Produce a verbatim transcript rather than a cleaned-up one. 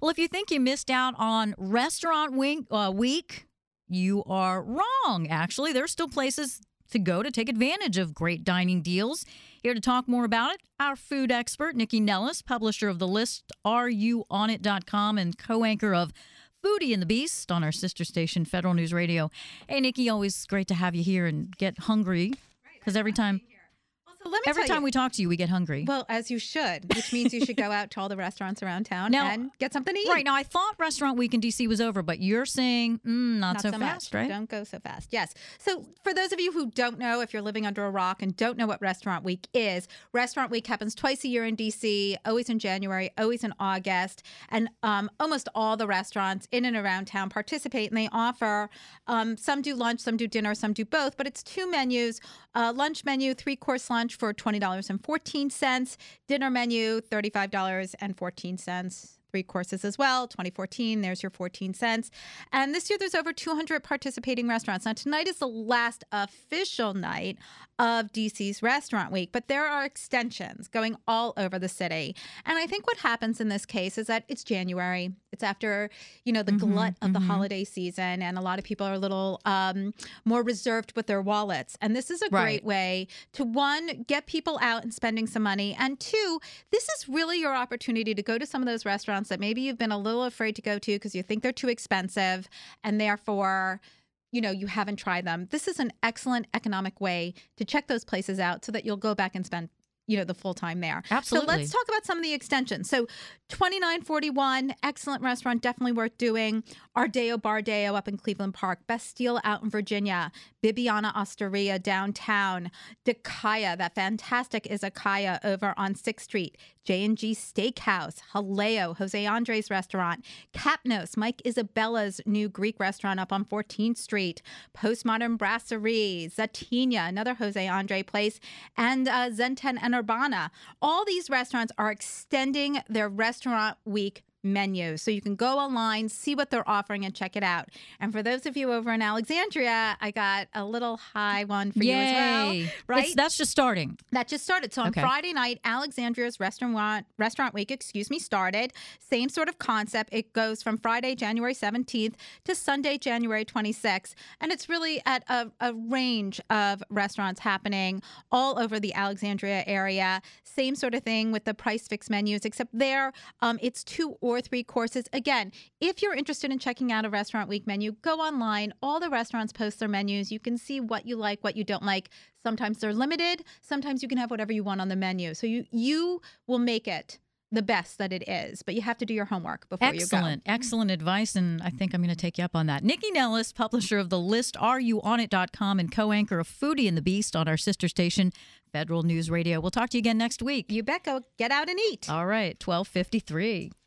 Well, if you think you missed out on Restaurant Week, uh, week you are wrong, actually. There are still places to go to take advantage of great dining deals. Here to talk more about it, our food expert, Nikki Nellis, publisher of the list are you on it dot com and co-anchor of Foodie and the Beast on our sister station, Federal News Radio. Hey, Nikki, always great to have you here and get hungry because every time... So let me Every tell time you, we talk to you, we get hungry. well, as you should, which means you should go out to all the restaurants around town Now- and get something to eat. Right. Now, I thought Restaurant Week in D C was over, but you're saying mm, not, so, fast, much. right? Don't go so fast. Yes. So for those of you who don't know, if you're living under a rock and don't know what Restaurant Week is, Restaurant Week happens twice a year in D C, always in January, always in August. And um, almost all the restaurants in and around town participate, and they offer, um, some do lunch, some do dinner, some do both, but it's two menus. Uh, lunch menu, three-course lunch for twenty dollars and fourteen cents. Dinner menu, thirty-five dollars and fourteen cents. Three courses as well, twenty fourteen. There's your fourteen cents. And this year there's over two hundred participating restaurants. Now, tonight is the last official night of D C's Restaurant Week, but there are extensions going all over the city. And I think what happens in this case is that it's January. It's after, you know, the Mm-hmm, glut of the mm-hmm. holiday season, and a lot of people are a little um, more reserved with their wallets. And this is a Right. great way to, one, get people out and spending some money, and two, this is really your opportunity to go to some of those restaurants that maybe you've been a little afraid to go to because you think they're too expensive, and therefore, you know, you haven't tried them. This is an excellent economic way to check those places out so that you'll go back and spend, you know, the full time there. Absolutely. So let's talk about some of the extensions. So twenty-nine forty-one, excellent restaurant, definitely worth doing. Ardeo Bardeo up in Cleveland Park. Bastille out in Virginia. Bibiana Osteria downtown. Dakaya, that fantastic izakaya over on sixth Street. J and G Steakhouse. Haleo, Jose Andres restaurant. Kapnos, Mike Isabella's new Greek restaurant up on fourteenth Street. Postmodern Brasserie. Zatinia, another Jose Andre place. And uh, Zenten and Urbana. All these restaurants are extending their Restaurant Week menu. So you can go online, see what they're offering, and check it out. And for those of you over in Alexandria, I got a little high one for you as well. Yay. Right? It's- that's just starting. That just started. So on Okay. Friday night, Alexandria's restaurant restaurant week, excuse me, started. Same sort of concept. It goes from Friday, January seventeenth to Sunday, January twenty-sixth. And it's really at a, a range of restaurants happening all over the Alexandria area. Same sort of thing with the price fix menus, except there um, it's two or three courses. Again, if you're interested in checking out a Restaurant Week menu, go online. All the restaurants post their menus. You can see what you like, what you don't like. Sometimes they're limited. Sometimes you can have whatever you want on the menu. So you you will make it the best that it is, but you have to do your homework before Excellent. you go. Excellent advice, and I think I'm going to take you up on that. Nikki Nellis, publisher of the list are you on it dot com and co-anchor of Foodie and the Beast on our sister station, Federal News Radio. We'll talk to you again next week. You bet. Go get out and eat. All right, twelve fifty-three.